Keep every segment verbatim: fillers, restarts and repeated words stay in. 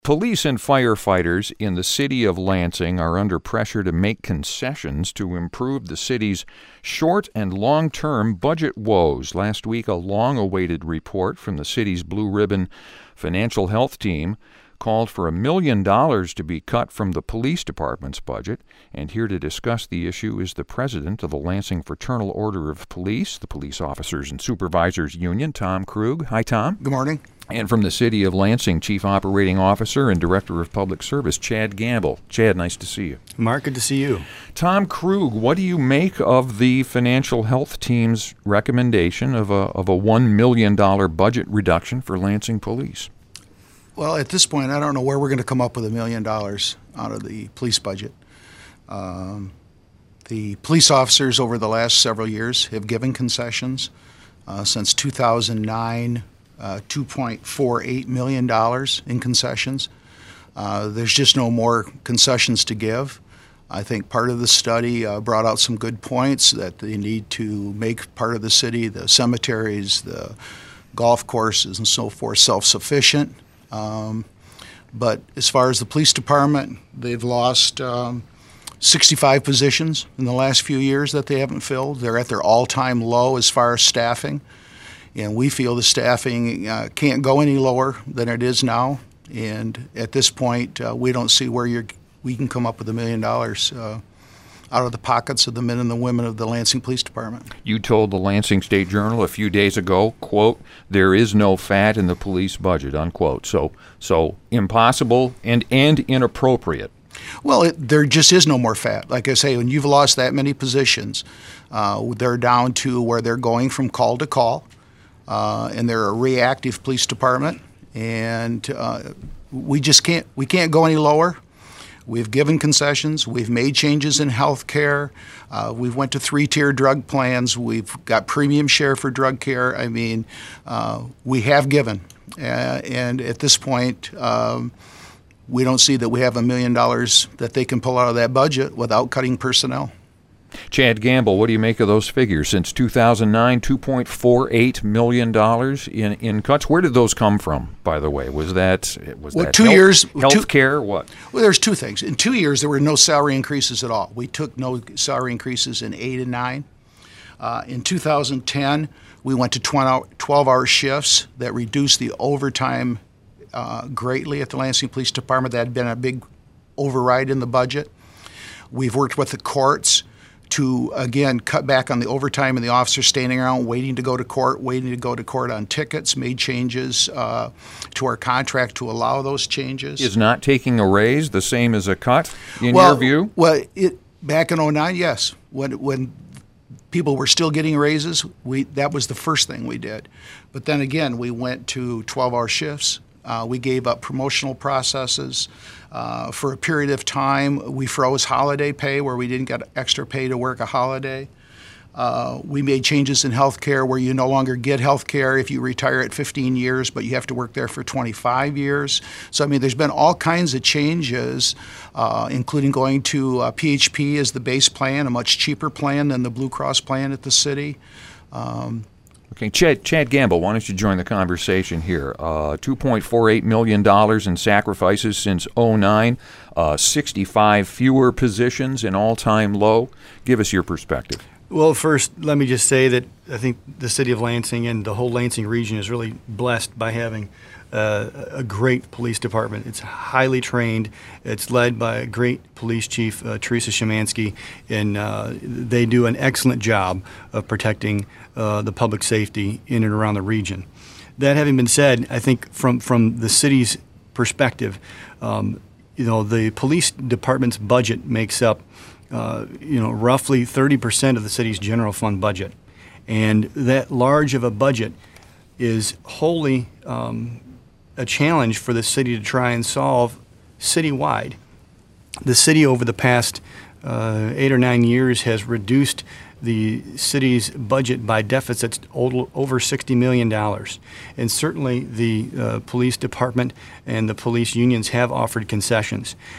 Police and firefighters in the city of Lansing are under pressure to make concessions to improve the city's short and long-term budget woes. Last week, a long-awaited report from the city's Blue Ribbon Financial Health Team called for a million dollars to be cut from the police department's budget. And here to discuss the issue is the president of the Lansing Fraternal Order of Police, the Police Officers and Supervisors Union, Tom Krug. Hi, Tom. Good morning. And from the City of Lansing, Chief Operating Officer and Director of Public Service, Chad Gamble. Chad, nice to see you. Mark, good to see you. Tom Krug, what do you make of the Financial Health Team's recommendation of a of a one million dollars budget reduction for Lansing Police? Well, at this point, I don't know where we're going to come up with a million dollars out of the police budget. Um, the police officers over the last several years have given concessions. Uh, since two thousand nine, uh, two point four eight million dollars in concessions. Uh, there's just no more concessions to give. I think part of the study uh, brought out some good points that they need to make part of the city, the cemeteries, the golf courses, and so forth, self-sufficient. Um, but as far as the police department, they've lost um, sixty-five positions in the last few years that they haven't filled. They're at their all-time low as far as staffing, and we feel the staffing uh, can't go any lower than it is now. And at this point, uh, we don't see where you're, we can come up with a million dollars uh, out of the pockets of the men and the women of the Lansing Police Department. You told the Lansing State Journal a few days ago, quote, "There is no fat in the police budget," unquote. So, so impossible and, and inappropriate. Well, it, there just is no more fat. Like I say, when you've lost that many positions, uh, they're down to where they're going from call to call, uh, and they're a reactive police department, and uh, we just can't we can't go any lower. We've given concessions. We've made changes in health care. Uh, we've went to three-tier drug plans. We've got premium share for drug care. I mean, uh, we have given. Uh, and at this point, um, we don't see that we have a million dollars that they can pull out of that budget without cutting personnel. Chad Gamble, what do you make of those figures? Since two thousand nine, two point four eight million dollars in, in cuts. Where did those come from, by the way? Was that was well, that two health, years health care? What? Well, there's two things. In two years, there were no salary increases at all. We took no salary increases in eight and nine. Uh, in two thousand ten, we went to twelve-hour shifts that reduced the overtime uh, greatly at the Lansing Police Department. That had been a big override in the budget. We've worked with the courts to, again, cut back on the overtime and the officers standing around waiting to go to court, waiting to go to court on tickets, made changes uh, to our contract to allow those changes. Is not taking a raise the same as a cut, in well, your view? Well, it, back in oh nine, yes. When when people were still getting raises, we that was the first thing we did. But then again, we went to twelve-hour shifts. Uh, we gave up promotional processes. Uh, for a period of time, we froze holiday pay where we didn't get extra pay to work a holiday. Uh, we made changes in health care where you no longer get health care if you retire at fifteen years, but you have to work there for twenty-five years. So, I mean, there's been all kinds of changes, uh, including going to uh, P H P as the base plan, a much cheaper plan than the Blue Cross plan at the city. Um, Okay, Chad, Chad Gamble, why don't you join the conversation here? Uh, two point four eight million dollars in sacrifices since oh nine, uh, sixty-five fewer positions, an all-time low. Give us your perspective. Well, first, let me just say that I think the city of Lansing and the whole Lansing region is really blessed by having uh, a great police department. It's highly trained. It's led by a great police chief, uh, Teresa Szymanski, and uh, they do an excellent job of protecting uh, the public safety in and around the region. That having been said, I think from, from the city's perspective, um, you know, the police department's budget makes up Uh, you know, roughly thirty percent of the city's general fund budget. And that large of a budget is wholly um, a challenge for the city to try and solve citywide. The city over the past uh, eight or nine years has reduced the city's budget by deficits over sixty million dollars. And certainly the uh, police department and the police unions have offered concessions.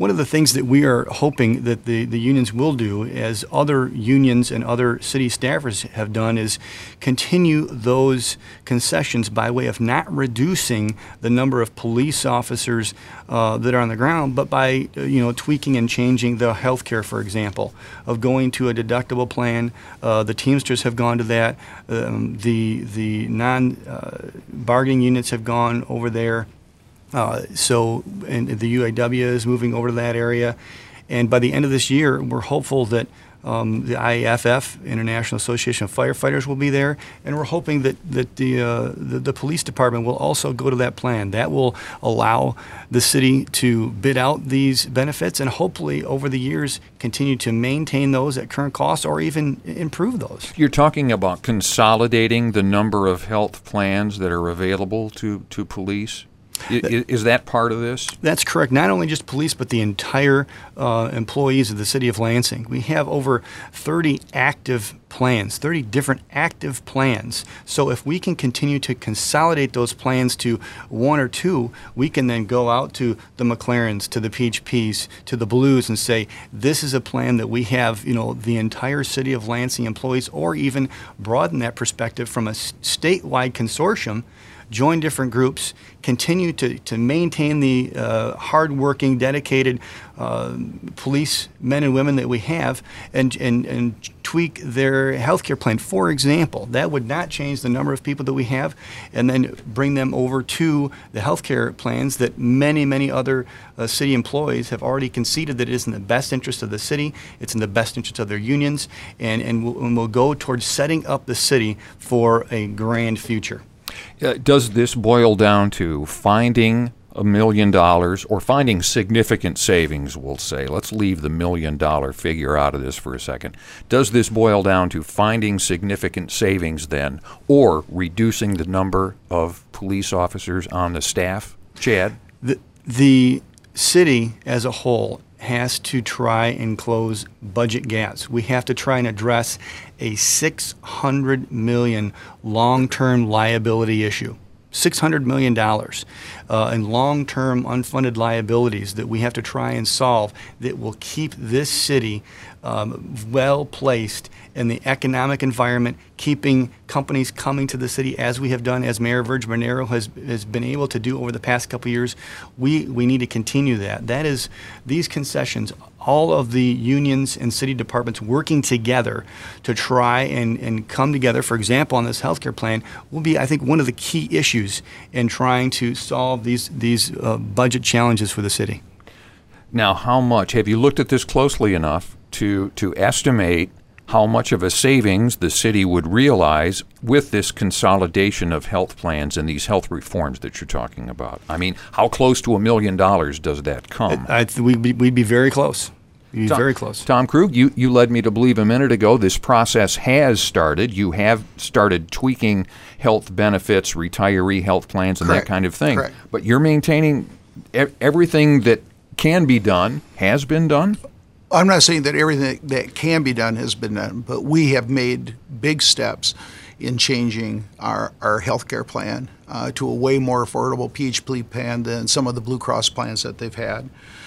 one of the things that we are hoping that the, the unions will do, as other unions and other city staffers have done, is continue those concessions by way of not reducing the number of police officers uh, that are on the ground, but by uh, you know tweaking and changing the health care, for example, of going to a deductible plan. Uh, the Teamsters have gone to that. Um, the the non uh, bargaining units have gone over there. Uh, so, and the U A W is moving over to that area. And by the end of this year, we're hopeful that um, the I A F F, International Association of Firefighters, will be there. And we're hoping that, that the, uh, the, the police department will also go to that plan. That will allow the city to bid out these benefits and hopefully over the years continue to maintain those at current cost or even improve those. You're talking about consolidating the number of health plans that are available to, to police? Is, is that part of this? That's correct. Not only just police, but the entire uh, employees of the city of Lansing. We have over thirty active plans, thirty different active plans. So if we can continue to consolidate those plans to one or two, we can then go out to the McLarens, to the P H Ps, to the Blues and say, this is a plan that we have, you know, the entire city of Lansing employees, or even broaden that perspective from a s- statewide consortium. Join different groups, continue to, to maintain the uh, hardworking, dedicated uh, police men and women that we have, and, and, and tweak their health care plan. For example, that would not change the number of people that we have, and then bring them over to the health care plans that many, many other uh, city employees have already conceded that it is in the best interest of the city, it's in the best interest of their unions, and, and, we'll, and we'll go towards setting up the city for a grand future. Uh, does this boil down to finding a million dollars or finding significant savings, we'll say? Let's leave the million dollar figure out of this for a second. Does this boil down to finding significant savings then, or reducing the number of police officers on the staff? Chad? The, the city as a whole has to try and close budget gaps. We have to try and address a six hundred million dollars long-term liability issue. six hundred million dollars uh, in long-term unfunded liabilities that we have to try and solve that will keep this city um, well-placed in the economic environment, keeping companies coming to the city as we have done, as Mayor Virgil Bernero has, has been able to do over the past couple of years. We, we need to continue that. That is, these concessions, all of the unions and city departments working together to try and, and come together, for example, on this healthcare plan, will be, I think, one of the key issues in trying to solve these, these uh, budget challenges for the city. Now, how much? Have you looked at this closely enough to, to estimate how much of a savings the city would realize with this consolidation of health plans and these health reforms that you're talking about? I mean, how close to a million dollars does that come? I, I th- we'd, be, we'd be very close. We'd be Tom, very close. Tom Krug, you, you led me to believe a minute ago this process has started. You have started tweaking health benefits, retiree health plans, and Correct. that kind of thing. Correct. But you're maintaining e- everything that can be done has been done? I'm not saying that everything that can be done has been done, but we have made big steps in changing our, our health care plan uh, to a way more affordable P H P plan than some of the Blue Cross plans that they've had.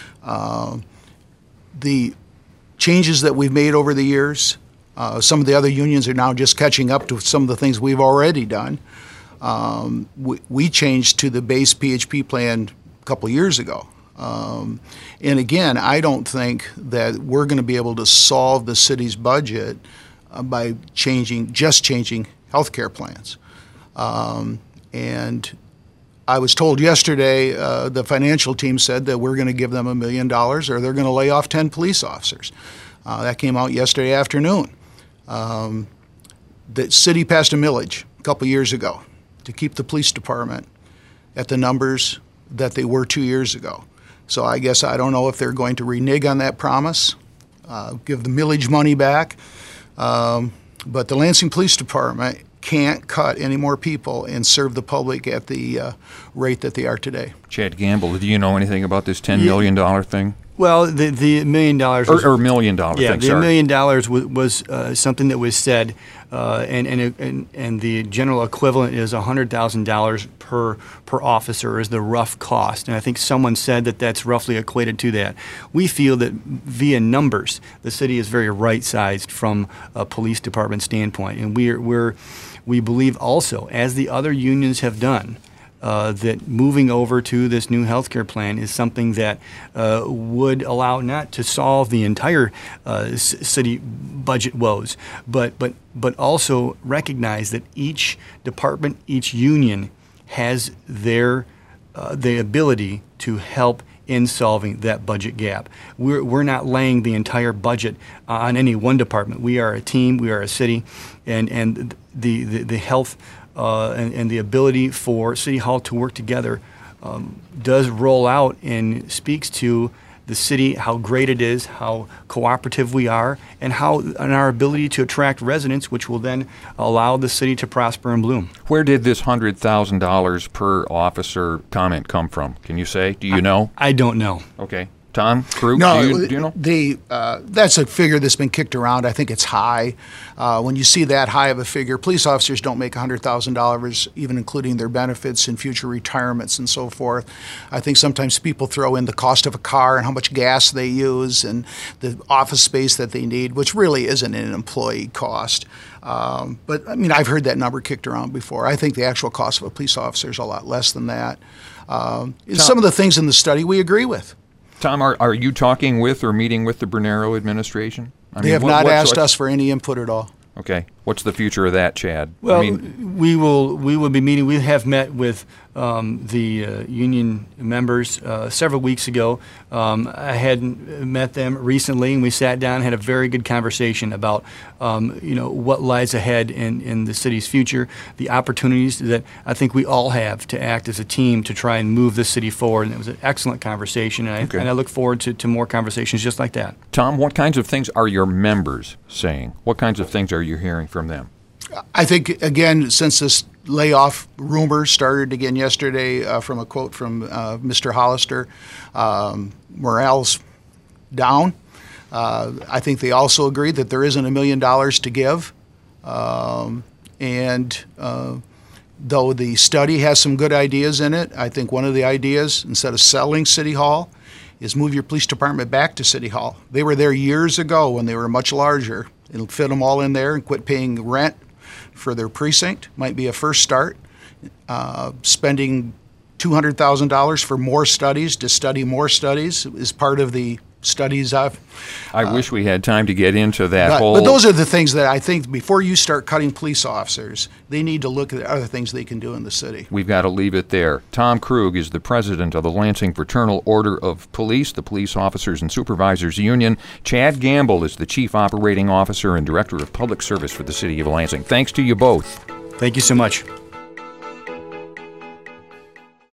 Uh, the changes that we've made over the years, uh, some of the other unions are now just catching up to some of the things we've already done. Um, we, we changed to the base P H P plan a couple of years ago. Um, and again, I don't think that we're going to be able to solve the city's budget uh, by changing, just changing health care plans. Um, and I was told yesterday, uh, the financial team said that we're going to give them a million dollars or they're going to lay off ten police officers. Uh, that came out yesterday afternoon. Um, the city passed a millage a couple years ago to keep the police department at the numbers that they were two years ago. So I guess I don't know if they're going to renege on that promise, uh, give the millage money back. Um, but the Lansing Police Department can't cut any more people and serve the public at the uh, rate that they are today. Chad Gamble, do you know anything about this ten million dollars thing? Well, the the million dollars was, Or, or million dollar yeah, thing, the sorry. million dollars was, was uh, something that was said, uh, and, and and and the general equivalent is a hundred thousand dollars per per officer is the rough cost, and I think someone said that that's roughly equated to that. We feel that via numbers, the city is very right sized from a police department standpoint, and we're we're we believe also, as the other unions have done, Uh, that moving over to this new healthcare plan is something that uh, would allow not to solve the entire uh, c- city budget woes, but but but also recognize that each department, each union has their uh, the ability to help in solving that budget gap. We're, we're not laying the entire budget on any one department. We are a team, we are a city, and, and the, the, the health uh, and, and the ability for City Hall to work together um, does roll out and speaks to the city, how great it is, how cooperative we are, and how and our ability to attract residents, which will then allow the city to prosper and bloom. Where did this one hundred thousand dollars per officer comment come from? Can you say? Do you know? I don't know. Okay. Tom, Krug, No, do, you, do you know? the uh, that's a figure that's been kicked around. I think it's high. Uh, when you see that high of a figure, police officers don't make one hundred thousand dollars, even including their benefits and future retirements and so forth. I think sometimes people throw in the cost of a car and how much gas they use and the office space that they need, which really isn't an employee cost. Um, but, I mean, I've heard that number kicked around before. I think the actual cost of a police officer is a lot less than that. Um, some of the things in the study we agree with. Tom, are, are you talking with or meeting with the Bernero administration? I They mean, have what- not what's- asked what's- us for any input at all. Okay. What's the future of that, Chad? Well, I mean, we will we will be meeting. We have met with um, the uh, union members uh, several weeks ago. Um, I hadn't met them recently, and we sat down and had a very good conversation about um, you know what lies ahead in, in the city's future, the opportunities that I think we all have to act as a team to try and move this city forward. And it was an excellent conversation, and I, Okay. and I look forward to, to more conversations just like that. Tom, what kinds of things are your members saying? What kinds of things are you hearing from them? I think, again, since this layoff rumor started again yesterday, uh, from a quote from uh, Mister Hollister, um, morale's down. Uh, I think they also agree that there isn't a million dollars to give. Um, and uh, though the study has some good ideas in it, I think one of the ideas, instead of selling City Hall, is move your police department back to City Hall. They were there years ago when they were much larger. It'll fit them all in there and quit paying rent for their precinct. Might be a first start. Uh, spending two hundred thousand dollars for more studies to study more studies is part of the studies I've. I wish we had time to get into that But, whole. but those are the things that I think before you start cutting police officers, they need to look at the other things they can do in the city. We've got to leave it there. Tom Krug is the president of the Lansing Fraternal Order of Police, the Police Officers and Supervisors Union. Chad Gamble is the chief operating officer and director of public service for the city of Lansing. Thanks to you both. Thank you so much.